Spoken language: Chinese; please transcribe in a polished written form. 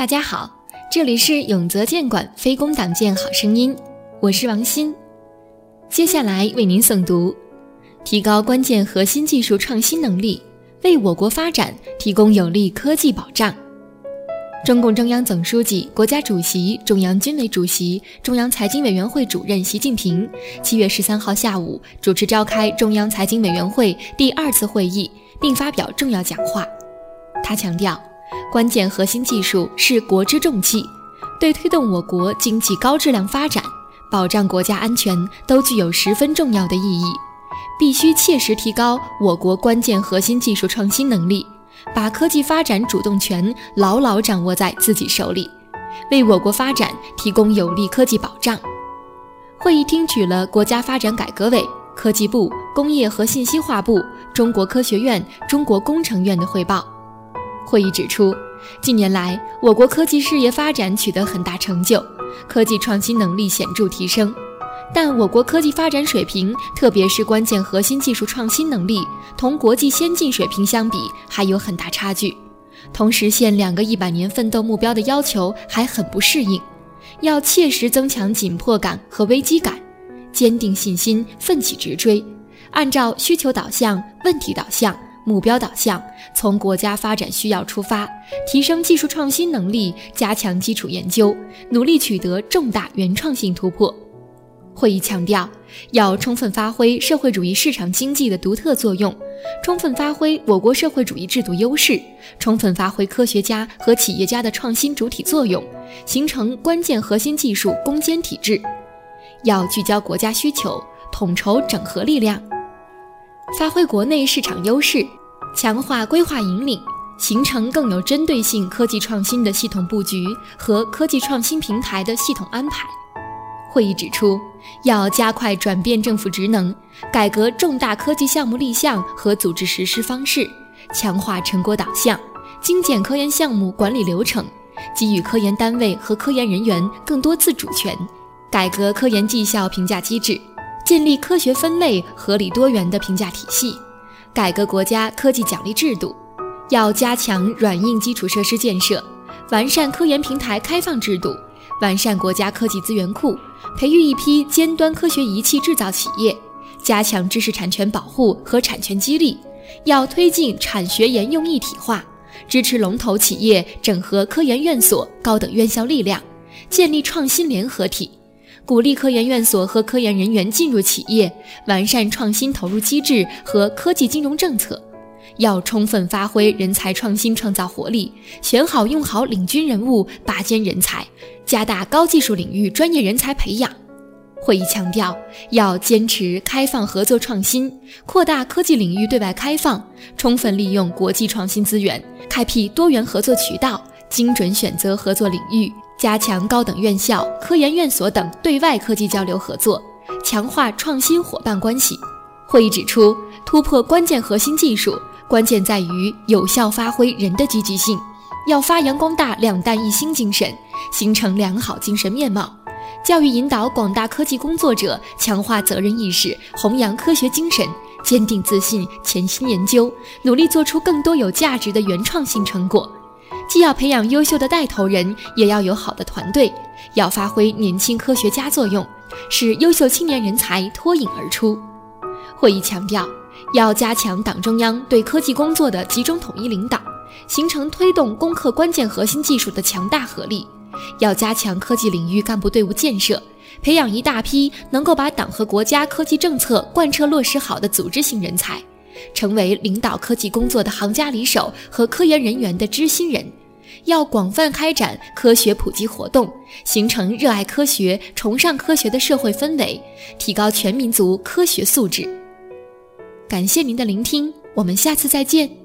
大家好，这里是永泽剑馆非公党建好声音，我是王鑫。接下来为您诵读：提高关键核心技术创新能力，为我国发展提供有力科技保障。中共中央总书记、国家主席、中央军委主席、中央财经委员会主任习近平7月13号下午主持召开中央财经委员会第2次会议，并发表重要讲话。他强调，关键核心技术是国之重器，对推动我国经济高质量发展、保障国家安全都具有十分重要的意义，必须切实提高我国关键核心技术创新能力，把科技发展主动权牢牢掌握在自己手里，为我国发展提供有力科技保障。会议听取了国家发展改革委、科技部、工业和信息化部、中国科学院、中国工程院的汇报。会议指出，近年来我国科技事业发展取得很大成就，科技创新能力显著提升，但我国科技发展水平，特别是关键核心技术创新能力，同国际先进水平相比还有很大差距，同实现2个100年奋斗目标的要求还很不适应。要切实增强紧迫感和危机感，坚定信心，奋起直追，按照需求导向、问题导向、目标导向，从国家发展需要出发，提升技术创新能力，加强基础研究，努力取得重大原创性突破。会议强调，要充分发挥社会主义市场经济的独特作用，充分发挥我国社会主义制度优势，充分发挥科学家和企业家的创新主体作用，形成关键核心技术攻坚体制。要聚焦国家需求，统筹整合力量，发挥国内市场优势，强化规划引领，形成更有针对性科技创新的系统布局和科技创新平台的系统安排。会议指出，要加快转变政府职能，改革重大科技项目立项和组织实施方式，强化成果导向，精简科研项目管理流程，给予科研单位和科研人员更多自主权，改革科研绩效评价机制，建立科学分类合理多元的评价体系，改革国家科技奖励制度。要加强软硬基础设施建设，完善科研平台开放制度，完善国家科技资源库，培育一批尖端科学仪器制造企业，加强知识产权保护和产权激励。要推进产学研用一体化，支持龙头企业整合科研院所、高等院校力量，建立创新联合体，鼓励科研院所和科研人员进入企业，完善创新投入机制和科技金融政策。要充分发挥人才创新创造活力，选好用好领军人物，拔尖人才，加大高技术领域专业人才培养。会议强调，要坚持开放合作创新，扩大科技领域对外开放，充分利用国际创新资源，开辟多元合作渠道，精准选择合作领域，加强高等院校、科研院所等对外科技交流合作，强化创新伙伴关系。会议指出，突破关键核心技术，关键在于有效发挥人的积极性，要发扬光大2弹1星精神，形成良好精神面貌，教育引导广大科技工作者强化责任意识，弘扬科学精神，坚定自信，潜心研究，努力做出更多有价值的原创性成果。既要培养优秀的带头人，也要有好的团队，要发挥年轻科学家作用，使优秀青年人才脱颖而出。会议强调，要加强党中央对科技工作的集中统一领导，形成推动攻克关键核心技术的强大合力。要加强科技领域干部队伍建设，培养一大批能够把党和国家科技政策贯彻落实好的组织型人才，成为领导科技工作的行家里手和科研人员的知心人。要广泛开展科学普及活动，形成热爱科学、崇尚科学的社会氛围，提高全民族科学素质。感谢您的聆听，我们下次再见。